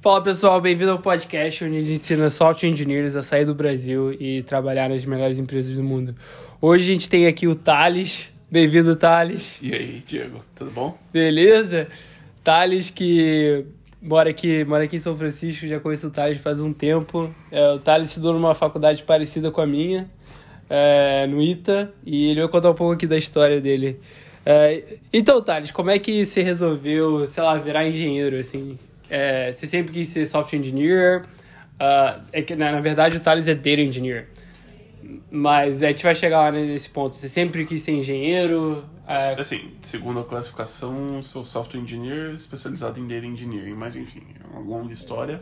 Fala pessoal, bem-vindo ao podcast onde a gente ensina software engineers a sair do Brasil e trabalhar nas melhores empresas do mundo. Hoje a gente tem aqui o Thales. Bem-vindo, Thales. E aí, Diego, tudo bom? Beleza? Thales que mora aqui em São Francisco, já conheço o Thales faz um tempo. O Thales estudou numa faculdade parecida com a minha, no ITA, e ele vai contar um pouco aqui da história dele. Então, Thales, como é que você resolveu, sei lá, virar engenheiro, assim? Você sempre quis ser software engineer, na verdade o Thales é data engineer, mas a gente vai chegar lá nesse ponto. Você sempre quis ser engenheiro? Assim, segundo a classificação, sou software engineer especializado em data engineering, mas enfim, é uma longa história.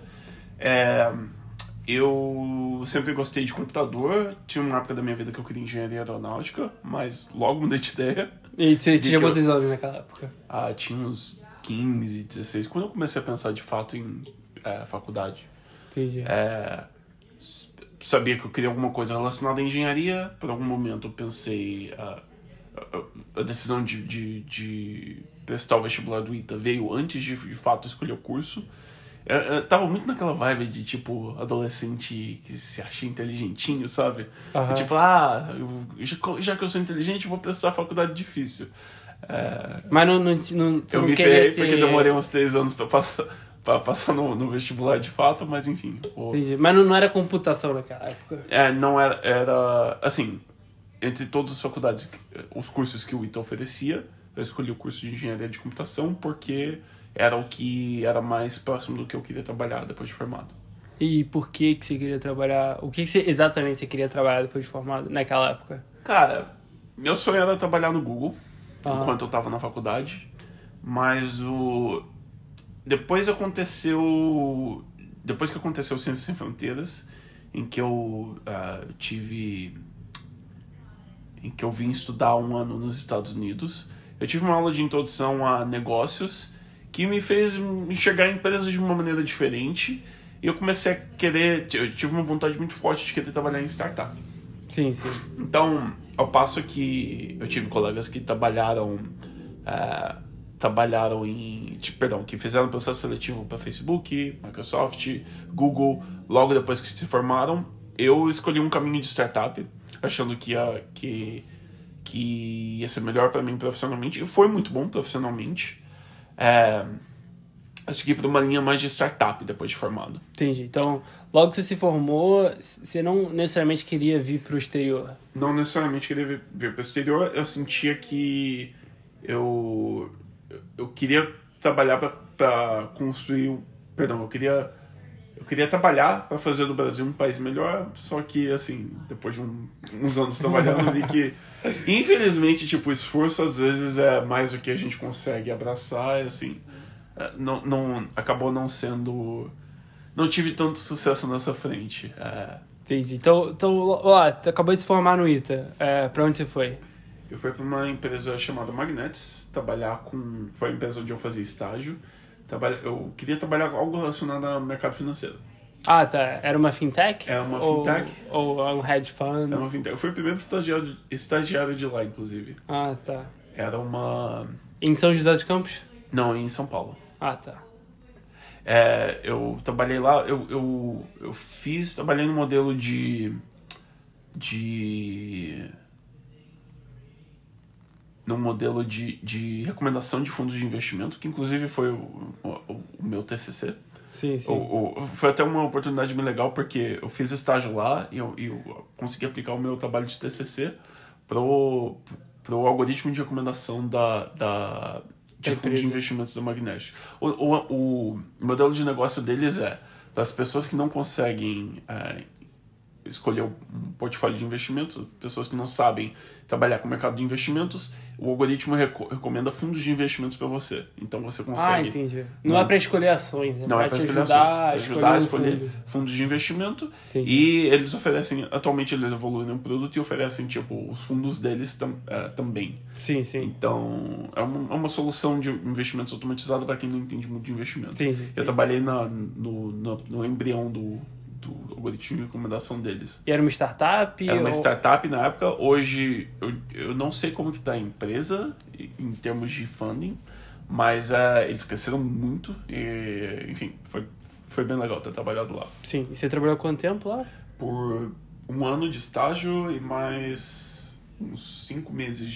Eu sempre gostei de computador, tinha uma época da minha vida que eu queria engenharia aeronáutica, mas logo mudei de ideia. E você tinha quantos anos naquela época? Tinha uns 15, 16, quando eu comecei a pensar de fato em faculdade. Entendi. Sabia que eu queria alguma coisa relacionada à engenharia. Por algum momento eu pensei... A decisão de prestar o vestibular do ITA veio antes de fato escolher o curso. Eu tava muito naquela vibe de, tipo, adolescente que se acha inteligentinho, sabe? Uhum. Tipo, já que eu sou inteligente, eu vou prestar a faculdade difícil. Mas eu me ferrei porque demorei uns 3 anos pra passar no vestibular de fato, mas enfim. Entendi. Mas não era computação naquela época? Não era... Assim, entre todas as faculdades, os cursos que o ITA oferecia, eu escolhi o curso de engenharia de computação porque era o que era mais próximo do que eu queria trabalhar depois de formado. E por que você queria trabalhar... O que exatamente você queria trabalhar depois de formado naquela época? Cara, meu sonho era trabalhar no Google enquanto eu tava na faculdade, mas depois que aconteceu Ciências Sem Fronteiras, em que eu vim estudar 1 ano nos Estados Unidos, eu tive uma aula de introdução a negócios que me fez enxergar empresas de uma maneira diferente, e eu comecei a querer... Eu tive uma vontade muito forte de querer trabalhar em startup. Sim, sim. Então, ao passo que eu tive colegas que trabalharam que fizeram processo seletivo para Facebook, Microsoft, Google, logo depois que se formaram, eu escolhi um caminho de startup, achando que ia ser melhor para mim profissionalmente, e foi muito bom profissionalmente. Eu segui para uma linha mais de startup depois de formado. Entendi. Então, logo que você se formou, você não necessariamente queria vir para o exterior? Não necessariamente queria vir para o exterior. Eu sentia que eu queria trabalhar para construir... Perdão, eu queria trabalhar para fazer do Brasil um país melhor, só que, assim, depois de uns anos trabalhando, eu vi que, infelizmente, tipo, o esforço às vezes é mais do que a gente consegue abraçar, e, assim... acabou não sendo... Não tive tanto sucesso nessa frente. Entendi. Então você acabou de se formar no ITA. Pra onde você foi? Eu fui para uma empresa chamada Magnetics, foi a empresa onde eu fazia estágio. Eu queria trabalhar com algo relacionado ao mercado financeiro. Ah, tá. Era uma fintech? Era uma fintech. Ou um hedge fund? Era uma fintech. Eu fui o primeiro estagiário de lá, inclusive. Ah, tá. Era uma... Em São José dos Campos? Não, em São Paulo. Ah, tá. Eu trabalhei lá, trabalhei no modelo no modelo de recomendação de fundos de investimento, que inclusive foi o meu TCC. Sim, sim. Foi até uma oportunidade bem legal, porque eu fiz estágio lá e eu consegui aplicar o meu trabalho de TCC pro algoritmo de recomendação de fundos de investimentos da Magnetic. O modelo de negócio deles para as pessoas que não conseguem escolher um portfólio de investimentos, pessoas que não sabem trabalhar com o mercado de investimentos, o algoritmo recomenda fundos de investimentos para você. Então você consegue... entendi. Não é para escolher ações, não é para escolher ações, ajudar a escolher fundos de investimento. Entendi. E eles oferecem, atualmente eles evoluem um produto e oferecem tipo os fundos deles também. Sim, sim. Então é uma solução de investimentos automatizada para quem não entende muito de investimento. Sim, sim. Eu trabalhei no embrião do algoritmo de recomendação deles. E era uma startup? Era uma startup na época. Hoje, eu não sei como que está a empresa em termos de funding, mas eles cresceram muito. E, enfim, foi bem legal ter trabalhado lá. Sim. E você trabalhou quanto tempo lá? Por 1 ano de estágio e mais uns 5 meses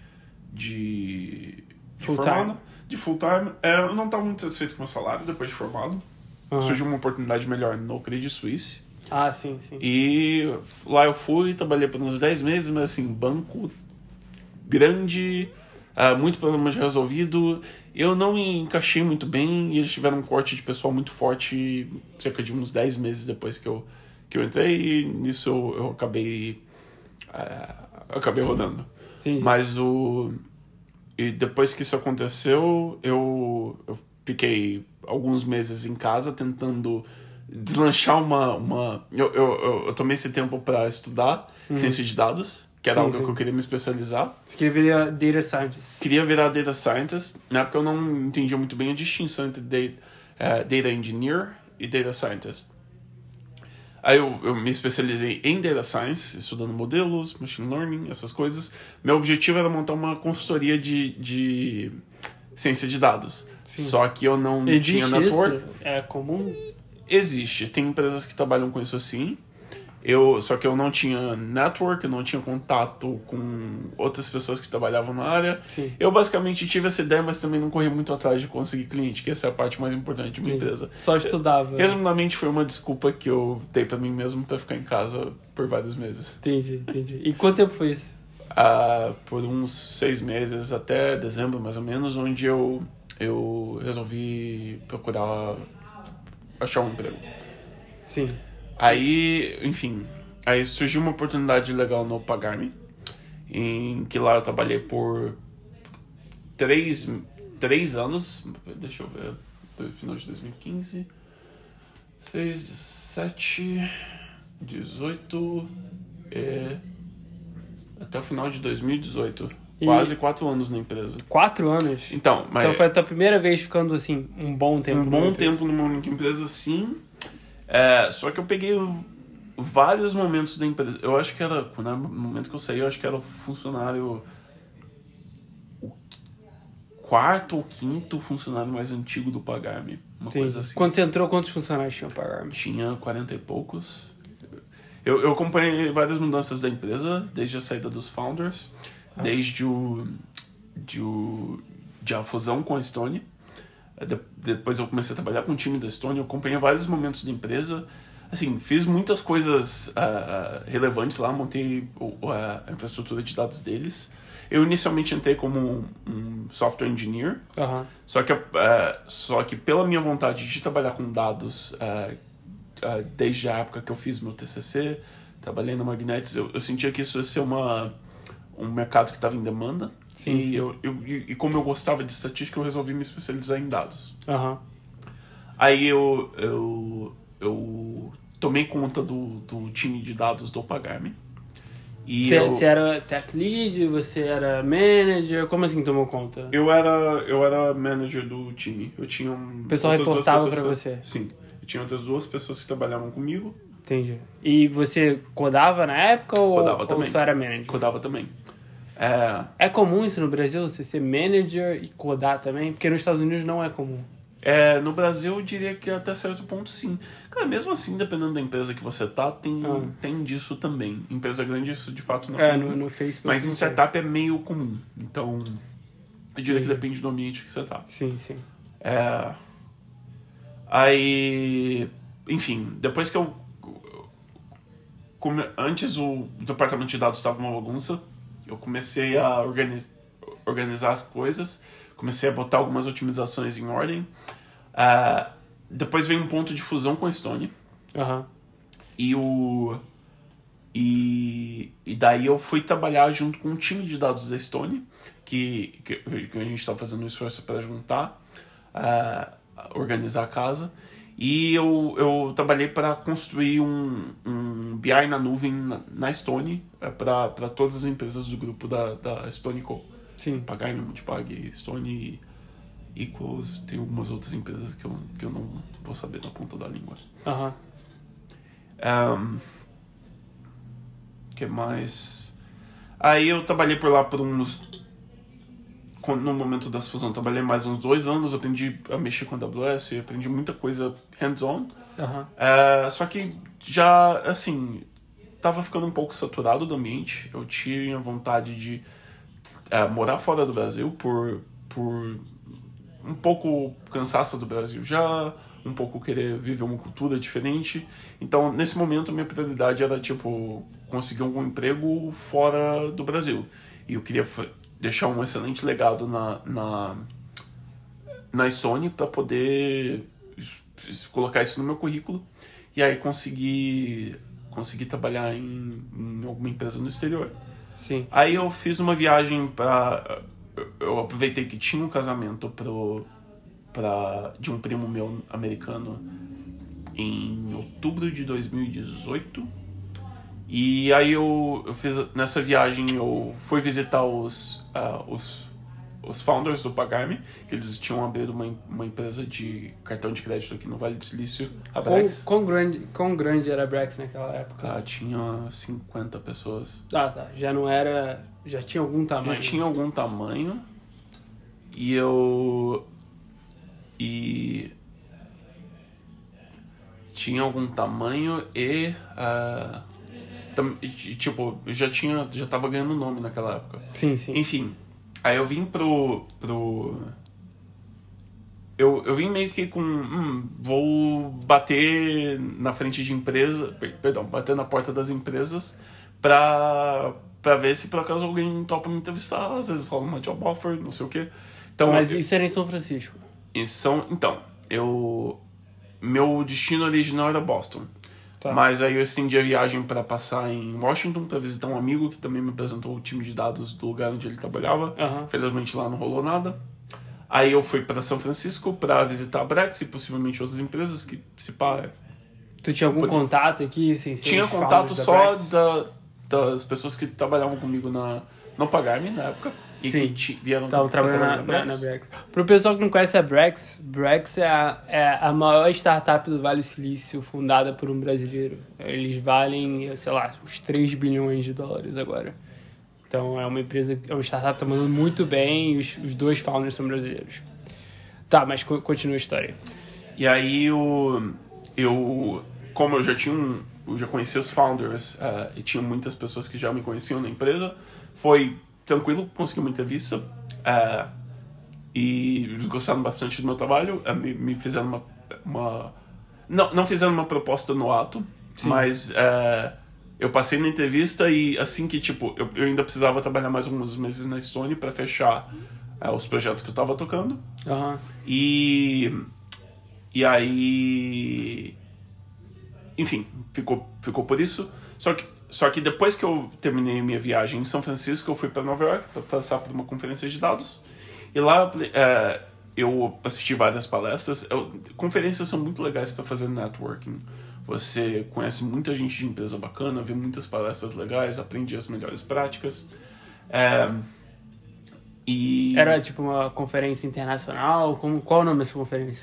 de formado. De full time. Eu não estava muito satisfeito com o meu salário depois de formado. Surgiu uma oportunidade melhor no Credit Suisse. Ah, sim. E lá eu fui, trabalhei por uns 10 meses, mas assim, banco grande, muito problema já resolvido. Eu não me encaixei muito bem e eles tiveram um corte de pessoal muito forte cerca de uns 10 meses depois que eu entrei, e nisso eu acabei rodando. Entendi. Mas e depois que isso aconteceu, eu fiquei alguns meses em casa tentando deslanchar eu tomei esse tempo para estudar ciência de dados, que era algo que eu queria me especializar. Você queria virar Data Scientist? Queria virar Data Scientist. Na época eu não entendia muito bem a distinção entre Data Engineer e Data Scientist. Aí eu me especializei em Data Science, estudando modelos, Machine Learning, essas coisas. Meu objetivo era montar uma consultoria de ciência de dados. Sim. Só que eu não tinha network. Isso? É comum? Existe. Tem empresas que trabalham com isso assim. Só que eu não tinha network, eu não tinha contato com outras pessoas que trabalhavam na área. Sim. Eu basicamente tive essa ideia, mas também não corri muito atrás de conseguir cliente, que essa é a parte mais importante de uma empresa. Só estudava. Resumidamente, foi uma desculpa que eu dei pra mim mesmo pra ficar em casa por vários meses. Entendi. E quanto tempo foi isso? Por uns 6 meses, até dezembro mais ou menos, onde eu resolvi procurar achar um emprego. Sim. Aí, enfim, surgiu uma oportunidade legal no Pagar.me, em que lá eu trabalhei por 3 anos, deixa eu ver, no final de 2015, 6, 7, 18, até o final de 2018. Quase 4 anos na empresa. 4 anos? Então foi a tua primeira vez ficando assim, um bom tempo numa única empresa, sim. Só que eu peguei vários momentos da empresa. Eu acho que era, no momento que eu saí, eu acho que era o funcionário, o 4º ou 5º funcionário mais antigo do Pagar.me. Uma coisa assim. Quando você entrou, quantos funcionários tinha o Pagar.me? Tinha 40 e poucos. Eu acompanhei várias mudanças da empresa, desde a saída dos founders, desde a fusão com a Stone. Depois eu comecei a trabalhar com o time da Stone, eu acompanhei vários momentos da empresa. Assim, fiz muitas coisas relevantes lá, montei a infraestrutura de dados deles. Eu inicialmente entrei como um software engineer, só que pela minha vontade de trabalhar com dados, desde a época que eu fiz meu TCC, trabalhei na Magnetics, eu sentia que isso ia ser um mercado que estava em demanda. Sim. E como eu gostava de estatística, eu resolvi me especializar em dados. Aí eu tomei conta do time de dados do Pagar.me. Você era tech lead? Você era manager? Como assim tomou conta? Eu era manager do time. Eu tinha o pessoal reportava pra você? Sim. Eu tinha outras 2 pessoas que trabalhavam comigo. Entendi. E você codava na época ou só era manager? Codava também. É comum isso no Brasil, você ser manager e codar também? Porque nos Estados Unidos não é comum. No Brasil eu diria que até certo ponto sim. Cara, mesmo assim, dependendo da empresa que você tá, tem disso também. Empresa grande isso de fato não é comum. No Facebook. Mas em startup é meio comum. Então, eu diria que depende do ambiente que você tá. Sim. Aí, enfim, depois que antes o departamento de dados estava uma bagunça, eu comecei a organizar as coisas, comecei a botar algumas otimizações em ordem. Depois veio um ponto de fusão com a Stone. E daí eu fui trabalhar junto com um time de dados da Stone, que a gente estava fazendo um esforço para juntar, organizar a casa. E eu trabalhei para construir um BI na nuvem na Stone para todas as empresas do grupo da Stone Co. Sim. Pagar.me, Multipag, Stone, Equals, tem algumas outras empresas que eu não vou saber na ponta da língua. Que mais? Aí eu trabalhei por lá com no momento da fusão, trabalhei mais uns 2 anos, aprendi a mexer com a AWS, aprendi muita coisa hands-on. Só que já, assim, tava ficando um pouco saturado do ambiente. Eu tinha vontade de morar fora do Brasil por um pouco cansaço do Brasil já, um pouco querer viver uma cultura diferente. Então, nesse momento, minha prioridade era, tipo, conseguir algum emprego fora do Brasil. E eu queria deixar um excelente legado na Stone para poder colocar isso no meu currículo e aí conseguir trabalhar em alguma empresa no exterior. Sim. Aí eu fiz uma viagem eu aproveitei que tinha um casamento de um primo meu americano em outubro de 2018. E aí eu fiz, nessa viagem eu fui visitar os founders do Pagar.me, que eles tinham abrido uma empresa de cartão de crédito aqui no Vale do Silício, a Brex. Quão grande era a Brex naquela época? Tinha 50 pessoas. Tá. Já não era... Já tinha algum tamanho. Já tinha algum tamanho. Tinha algum tamanho tipo, já tava ganhando nome naquela época. Sim. Enfim, aí eu vim eu vim meio que com vou bater na frente de empresa, bater na porta das empresas pra ver se por acaso alguém topa me entrevistar, às vezes rola uma job offer, não sei o quê. Então, mas isso era em São Francisco? Então, meu destino original era Boston. Tá. Mas aí eu estendi a viagem para passar em Washington para visitar um amigo que também me apresentou o time de dados do lugar onde ele trabalhava. Felizmente lá não rolou nada. Aí eu fui para São Francisco para visitar a Brex e possivelmente outras empresas que se pá. Tu tinha algum contato aqui? Tinha contato só das pessoas que trabalhavam comigo no Pagar.me na época. E que vieram trabalhando na Brex. Pro pessoal que não conhece a Brex é a maior startup do Vale do Silício, fundada por um brasileiro. Eles valem, sei lá, uns 3 bilhões de dólares agora. Então é uma empresa, é uma startup que tá mandando muito bem e os 2 founders são brasileiros. Tá, mas continua a história. E aí como eu já conhecia os founders e tinha muitas pessoas que já me conheciam na empresa, foi tranquilo, consegui uma entrevista e eles gostaram bastante do meu trabalho, me fizeram não fizeram uma proposta no ato. Sim. Mas eu passei na entrevista e assim que tipo eu ainda precisava trabalhar mais alguns meses na Stone para fechar os projetos que eu tava tocando. E aí, enfim, ficou por isso. Só que depois que eu terminei minha viagem em São Francisco, eu fui para Nova York para passar por uma conferência de dados. E lá eu assisti várias palestras. Conferências são muito legais para fazer networking. Você conhece muita gente de empresa bacana, vê muitas palestras legais, aprende as melhores práticas. Era tipo uma conferência internacional? Qual o nome dessa conferência?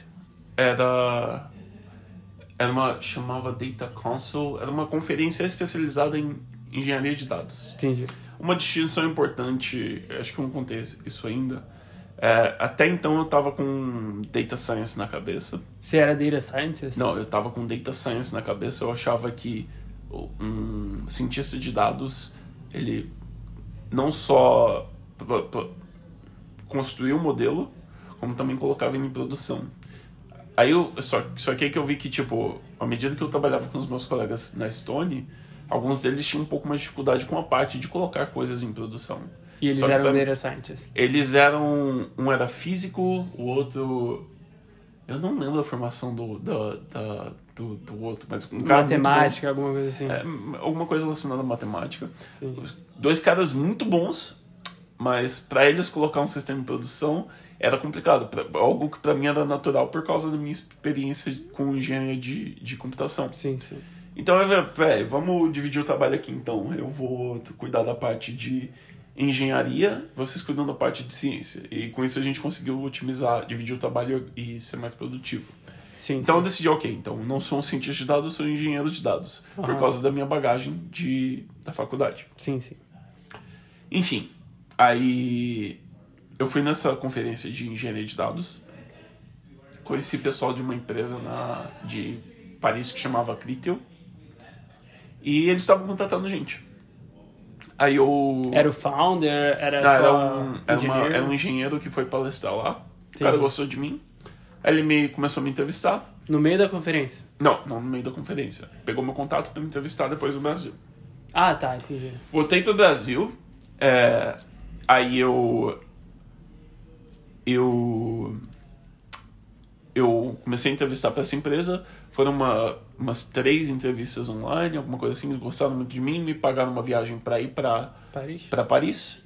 Chamava Data Council, era uma conferência especializada em engenharia de dados. Entendi. Uma distinção importante, acho que eu não contei isso ainda, até então eu estava com Data Science na cabeça. Você era Data Scientist? Não, eu estava com Data Science na cabeça, eu achava que um cientista de dados, ele não só construía o modelo, como também colocava ele em produção. Aí só que eu vi que, tipo, à medida que eu trabalhava com os meus colegas na Stone, alguns deles tinham um pouco mais de dificuldade com a parte de colocar coisas em produção. E eles eram data scientists? Eles eram... Um era físico, o outro... Eu não lembro da formação do outro, mas um cara matemática, alguma coisa assim. Alguma coisa relacionada à matemática. Entendi. 2 caras muito bons, mas para eles colocar um sistema em produção era complicado. Algo que para mim era natural por causa da minha experiência com engenharia de computação. Sim. Então, vamos dividir o trabalho aqui, então. Eu vou cuidar da parte de engenharia, vocês cuidam da parte de ciência. E com isso a gente conseguiu dividir o trabalho e ser mais produtivo. Sim, então eu decidi, então não sou um cientista de dados, sou um engenheiro de dados. Por causa da minha bagagem da faculdade. Sim. Enfim, aí eu fui nessa conferência de engenharia de dados. Conheci pessoal de uma empresa de Paris que chamava Criteo. E eles estavam contratando gente. Aí eu... Era o founder? Era Não, só era um engenheiro que foi palestrar lá. Entendi. O cara gostou de mim. Aí ele começou a me entrevistar. No meio da conferência? Não no meio da conferência. Pegou meu contato pra me entrevistar depois do Brasil. Ah, tá, entendi. Voltei pro Brasil. Aí eu comecei a entrevistar pra essa empresa. Foram umas 3 entrevistas online, alguma coisa assim. Eles gostaram muito de mim, me pagaram uma viagem pra ir pra Paris.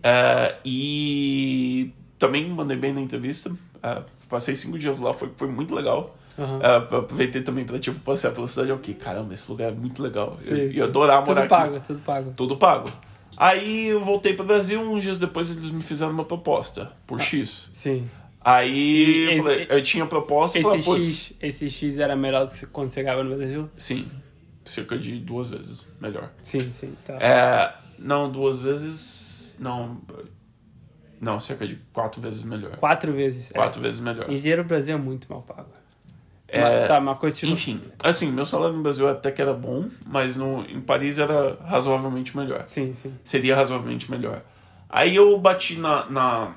E também mandei bem na entrevista. Passei 5 dias lá, foi muito legal. Uhum. Aproveitei também pra, passear pela cidade. Ok, caramba, esse lugar é muito legal. Sim, eu ia adorar morar aqui. Tudo pago. Tudo pago. Aí eu voltei pro Brasil, uns dias depois eles me fizeram uma proposta, por X. Sim. Aí eu tinha proposta e falei, putz... Esse X era melhor do que quando você chegava no Brasil? Sim, cerca de 2 vezes melhor. Sim, tá. Não, 2 vezes... Não, cerca de 4 vezes melhor. 4 vezes? 4 vezes melhor. Engenheiro no Brasil é muito mal pago. Mas continua. Enfim, assim, meu salário no Brasil até que era bom, mas em Paris era razoavelmente melhor. Sim. Seria razoavelmente melhor. Aí eu bati na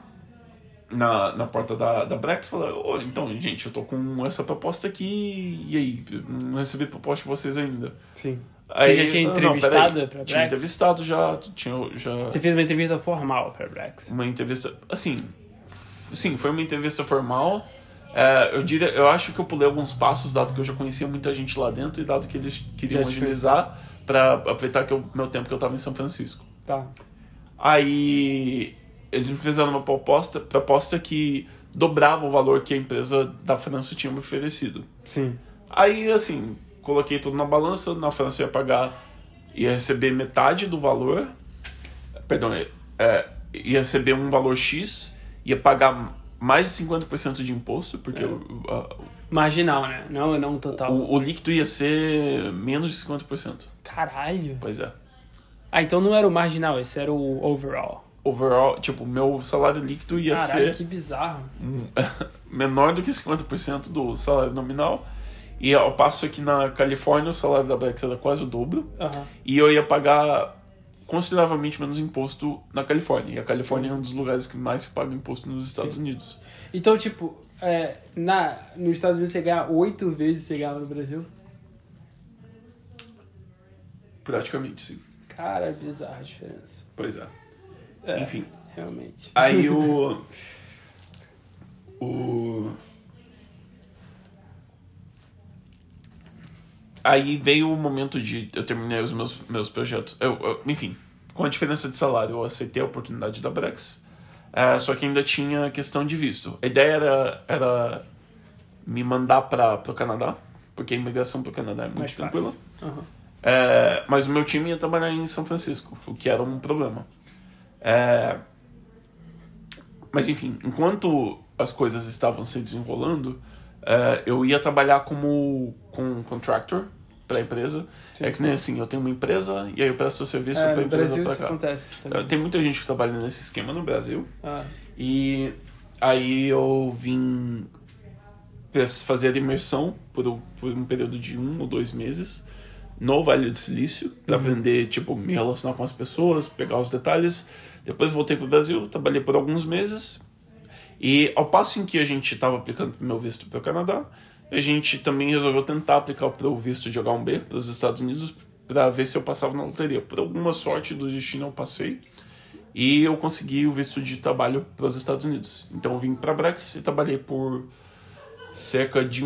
porta da Brex e falei, olha, então, gente, eu tô com essa proposta aqui, e aí? Eu não recebi proposta de vocês ainda. Sim. Aí, você já tinha entrevistado pra Brex? Tinha entrevistado já. Você fez uma entrevista formal pra Brex? Uma entrevista, assim, sim, foi uma entrevista formal. Eu acho que eu pulei alguns passos, dado que eu já conhecia muita gente lá dentro e dado que eles queriam agilizar pra aproveitar meu tempo que eu tava em São Francisco. Tá. Aí eles me fizeram uma proposta que dobrava o valor que a empresa da França tinha me oferecido. Sim. Aí, assim, coloquei tudo na balança. Na França eu ia receber metade do valor. Perdão, ia receber um valor X, ia pagar mais de 50% de imposto, porque... Marginal, né? Não total. O líquido ia ser menos de 50%. Caralho. Pois é. Então não era o marginal, esse era o overall. Overall, meu salário líquido ia ser... Caralho, que bizarro. menor do que 50% do salário nominal. E ao passo que na Califórnia o salário da Brex era quase o dobro. Uhum. E eu ia pagar consideravelmente menos imposto na Califórnia. E a Califórnia é um dos lugares que mais se paga imposto nos Estados Unidos. Então, nos Estados Unidos você ganha 8 vezes você ganhava no Brasil? Praticamente, sim. Cara, é bizarra a diferença. Pois é. Enfim. Realmente. Aí Aí veio o momento de... Eu terminei os meus projetos. Enfim, com a diferença de salário, eu aceitei a oportunidade da Brex. Só que ainda tinha questão de visto. A ideia era me mandar para o Canadá, porque a imigração para o Canadá é muito mais tranquila. Uhum. Mas o meu time ia trabalhar em São Francisco, o que era um problema. Mas enfim, enquanto as coisas estavam se desenrolando, eu ia trabalhar com um contractor para a empresa. Sim. É que nem assim, eu tenho uma empresa e aí eu presto serviço para a empresa para cá. Acontece também. Tem muita gente que trabalha nesse esquema no Brasil. E aí eu vim fazer a imersão por um período de 1 ou 2 meses no Vale do Silício, para aprender, me relacionar com as pessoas, pegar os detalhes. Depois voltei para o Brasil, trabalhei por alguns meses. E ao passo em que a gente estava aplicando o meu visto para o Canadá, a gente também resolveu tentar aplicar o visto de H1B para os Estados Unidos para ver se eu passava na loteria. Por alguma sorte do destino eu passei e eu consegui o visto de trabalho para os Estados Unidos. Então eu vim para a Brex e trabalhei por cerca de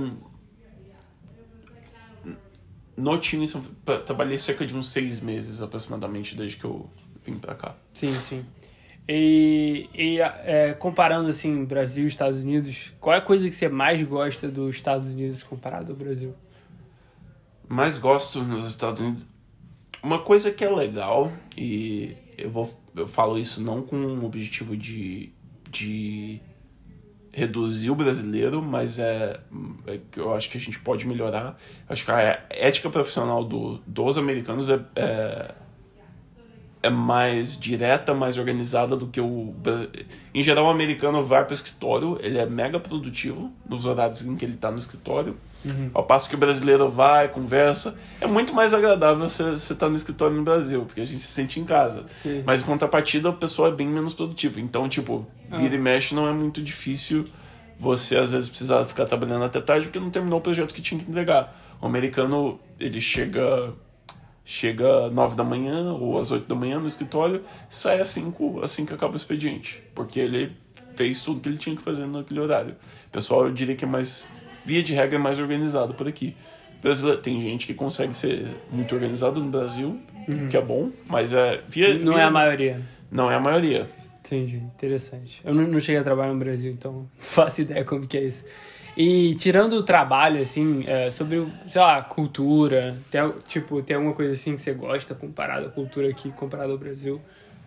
trabalhei cerca de uns 6 meses aproximadamente desde que eu vim para cá. Sim. E comparando assim Brasil e Estados Unidos, qual é a coisa que você mais gosta dos Estados Unidos comparado ao Brasil? Mais gosto nos Estados Unidos? Uma coisa que é legal, e eu falo isso não com o objetivo de reduzir o brasileiro, mas que eu acho que a gente pode melhorar. Acho que a ética profissional dos americanos é é mais direta, mais organizada do que Em geral, o americano vai para o escritório, ele é mega produtivo nos horários em que ele está no escritório. Ao passo que o brasileiro vai, conversa. É muito mais agradável você estar no escritório no Brasil, porque a gente se sente em casa. Sim. Mas em contrapartida, o pessoal é bem menos produtivo. Então, tipo, vira e mexe não é muito difícil você, às vezes, precisar ficar trabalhando até tarde porque não terminou o projeto que tinha que entregar. O americano, ele chega 9 da manhã ou às 8 da manhã no escritório e sai às 5 assim que acaba o expediente. Porque ele fez tudo que ele tinha que fazer naquele horário. O pessoal, eu diria que é mais... Via de regra, é mais organizado por aqui. Tem gente que consegue ser muito organizado no Brasil, que é bom, mas não é a maioria. Não é a maioria. Entendi, interessante. Eu não cheguei a trabalhar no Brasil, então não faço ideia como que é isso. E tirando o trabalho, assim, sobre, sei lá, cultura, tem alguma coisa assim que você gosta comparado à cultura aqui, comparado ao Brasil?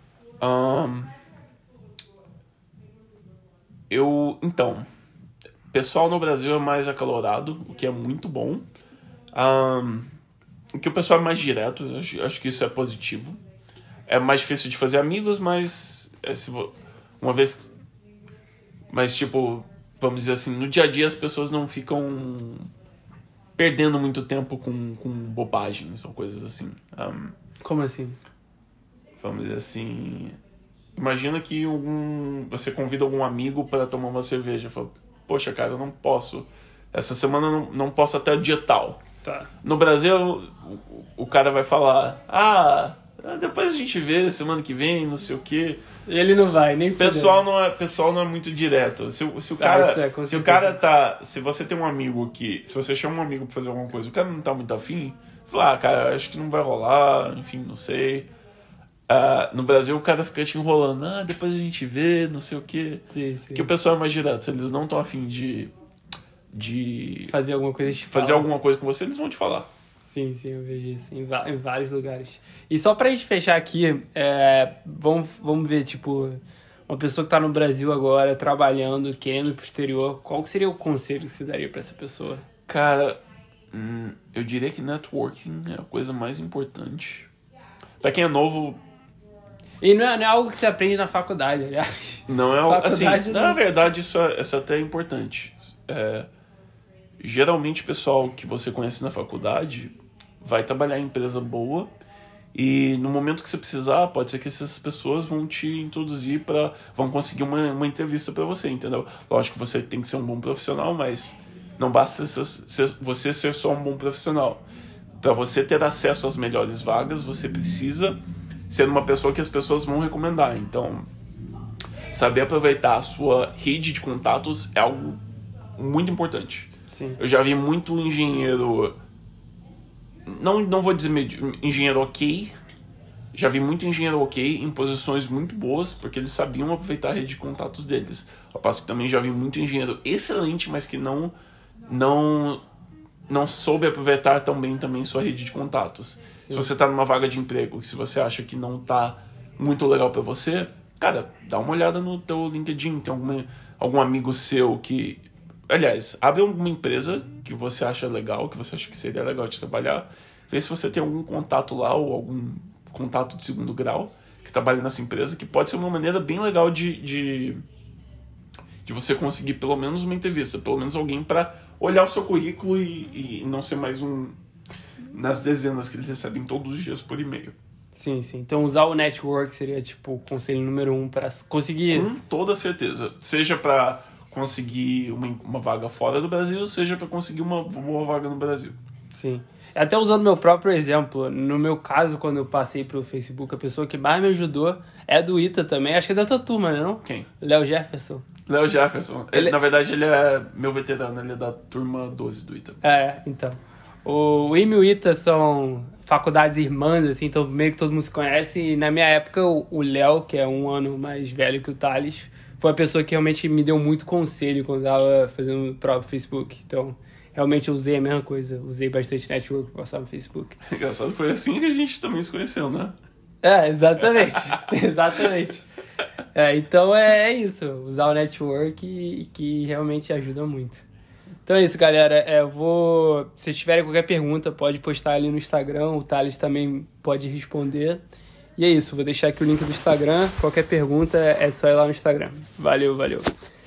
Então, o pessoal no Brasil é mais acalorado, o que é muito bom. O que o pessoal é mais direto, acho que isso é positivo. É mais difícil de fazer amigos, mas Mas, tipo, vamos dizer assim, no dia a dia as pessoas não ficam perdendo muito tempo com bobagens ou coisas assim. Como assim? Vamos dizer assim... Imagina que você convida algum amigo para tomar uma cerveja. Fala, poxa, cara, eu não posso. Essa semana eu não posso até o dia tal. Tá. No Brasil, o cara vai falar... depois a gente vê semana que vem, não sei o quê. Ele não vai, nem pessoal não é muito direto. Se você tem um amigo se você chama um amigo pra fazer alguma coisa, o cara não tá muito afim, fala, cara, acho que não vai rolar, enfim, não sei. No Brasil o cara fica te enrolando, depois a gente vê, não sei o quê. Sim. Porque o pessoal é mais direto, se eles não estão afim de fazer alguma coisa, alguma coisa com você, eles vão te falar. Sim, eu vejo isso em vários lugares. E só pra gente fechar aqui, vamos ver, tipo, uma pessoa que tá no Brasil agora, trabalhando, querendo ir pro exterior, qual seria o conselho que você daria pra essa pessoa? Cara, eu diria que networking é a coisa mais importante. Pra quem é novo... E não é algo que você aprende na faculdade, aliás. Não é algo... Assim, na verdade, isso até é importante. Geralmente, o pessoal que você conhece na faculdade vai trabalhar em empresa boa e no momento que você precisar, pode ser que essas pessoas vão te introduzir vão conseguir uma entrevista para você, entendeu? Lógico que você tem que ser um bom profissional, mas não basta você ser só um bom profissional. Para você ter acesso às melhores vagas, você precisa ser uma pessoa que as pessoas vão recomendar. Então, saber aproveitar a sua rede de contatos é algo muito importante. Sim. Eu já vi muito engenheiro... Não vou dizer engenheiro ok. Já vi muito engenheiro ok em posições muito boas, porque eles sabiam aproveitar a rede de contatos deles. Ao passo que também já vi muito engenheiro excelente, mas que não soube aproveitar tão bem também sua rede de contatos. Sim. Se você está numa vaga de emprego, se você acha que não está muito legal para você, cara, dá uma olhada no teu LinkedIn. Tem algum amigo seu que... Aliás, abre alguma empresa que você acha legal, que você acha que seria legal de trabalhar. Vê se você tem algum contato lá ou algum contato de segundo grau que trabalha nessa empresa, que pode ser uma maneira bem legal de você conseguir pelo menos uma entrevista, pelo menos alguém para olhar o seu currículo e não ser mais nas dezenas que eles recebem todos os dias por e-mail. Sim. Então usar o network seria tipo o conselho número 1 para conseguir... Com toda certeza. Seja para conseguir uma vaga fora do Brasil, seja para conseguir uma boa vaga no Brasil. Sim. Até usando meu próprio exemplo, no meu caso, quando eu passei pro Facebook, a pessoa que mais me ajudou é do ITA também, acho que é da tua turma, né, não? Quem? Léo Jefferson. Léo Jefferson. Na verdade, ele é meu veterano, ele é da turma 12 do ITA. Então. O IME e o ITA são faculdades irmãs, assim, então meio que todo mundo se conhece, e na minha época, o Léo, que é um ano mais velho que o Thales, foi a pessoa que realmente me deu muito conselho quando eu tava fazendo o próprio Facebook. Então, realmente eu usei a mesma coisa. Usei bastante network pra passar no Facebook. Engraçado, foi assim que a gente também se conheceu, né? Exatamente. Exatamente. Então é isso. Usar o network que realmente ajuda muito. Então é isso, galera. Se tiverem qualquer pergunta, pode postar ali no Instagram. O Thales também pode responder. E é isso, vou deixar aqui o link do Instagram. Qualquer pergunta é só ir lá no Instagram. Valeu, valeu.